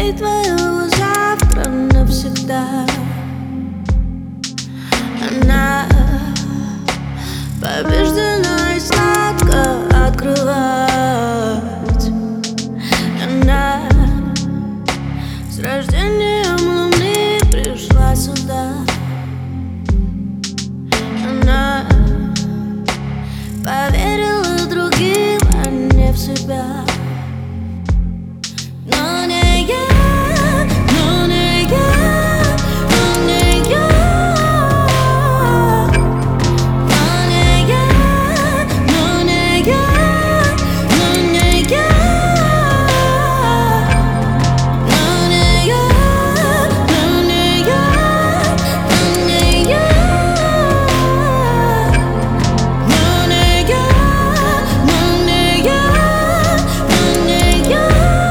и твоего завтра навсегда. Она побеждена и сладко открывать. Она с рождением луны пришла сюда. Она поверила другим, а не в себя. Но не я, но не я, но не я, но не я, но не я, но не я, но не я, но не я, но не я, но не я, но не я, но не я.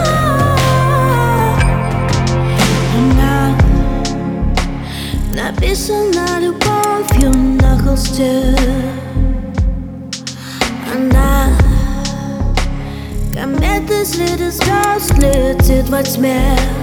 Написана любовью на холсте. Она кометы среди звезд летит во тьме.